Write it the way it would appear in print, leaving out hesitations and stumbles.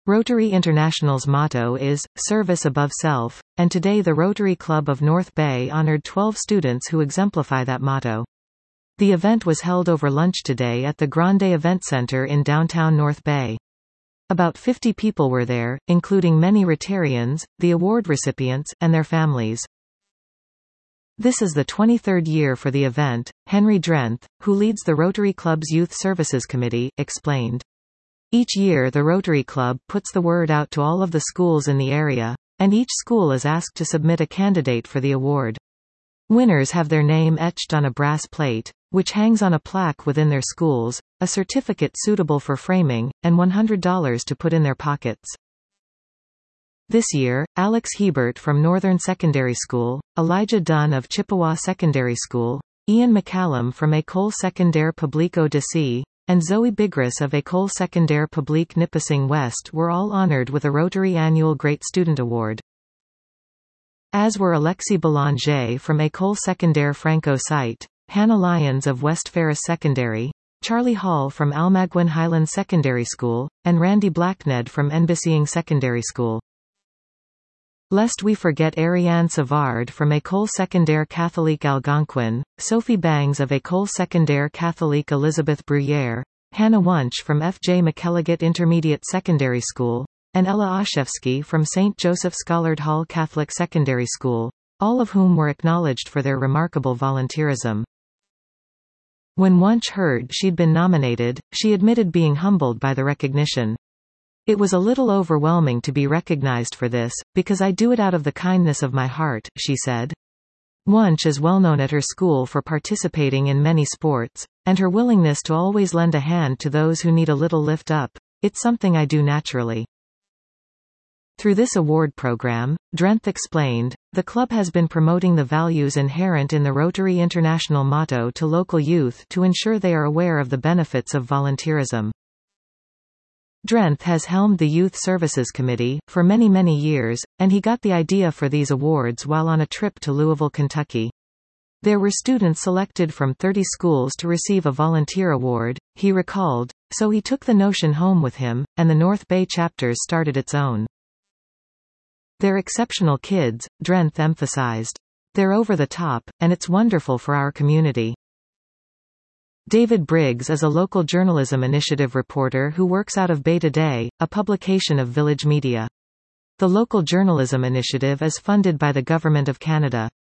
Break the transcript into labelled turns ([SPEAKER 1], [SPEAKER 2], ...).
[SPEAKER 1] Rotary International's motto is, Service Above Self, and today the Rotary Club of North Bay honored 12 students who exemplify that motto. The event was held over lunch today at the Grande Event Center in downtown North Bay. About 50 people were there, including many Rotarians, the award recipients, and their families. This is the 23rd year for the event, Henry Drenth, who leads the Rotary Club's Youth Services Committee, explained. Each year the Rotary Club puts the word out to all of the schools in the area, and each school is asked to submit a candidate for the award. Winners have their name etched on a brass plate, which hangs on a plaque within their schools, a certificate suitable for framing, and $100 to put in their pockets. This year, Alex Hebert from Northern Secondary School, Elijah Dunn of Chippewa Secondary School, Ian McCallum from École Secondaire Publique Odyssey, and Zoe Bigris of École Secondaire Publique Nipissing West were all honored with a Rotary Annual Great Student Award. As were Alexis Boulanger from École Secondaire Franco-Site, Hannah Lyons of West Ferris Secondary, Charlie Hall from Almaguin Highlands Secondary School, and Randy Blackned from Enbissying Secondary School. Lest we forget Ariane Savard from École Secondaire Catholique Algonquin, Sophie Bangs of École Secondaire Catholique Elizabeth Bruyère, Hannah Wunsch from F.J. McElligott Intermediate Secondary School, and Ella Oshevsky from St. Joseph Schollard Hall Catholic Secondary School, all of whom were acknowledged for their remarkable volunteerism. When Wunsch heard she'd been nominated, she admitted being humbled by the recognition. It was a little overwhelming to be recognized for this, because I do it out of the kindness of my heart, she said. Wunsch is well known at her school for participating in many sports, and her willingness to always lend a hand to those who need a little lift up. It's something I do naturally. Through this award program, Drenth explained, the club has been promoting the values inherent in the Rotary International motto to local youth to ensure they are aware of the benefits of volunteerism. Drenth has helmed the Youth Services Committee for many years, and he got the idea for these awards while on a trip to Louisville, Kentucky. There were students selected from 30 schools to receive a volunteer award, he recalled, so he took the notion home with him, and the North Bay chapters started its own. They're exceptional kids, Drenth emphasized. They're over the top, and it's wonderful for our community. David Briggs is a local journalism initiative reporter who works out of Bay Today, a publication of Village Media. The local journalism initiative is funded by the Government of Canada.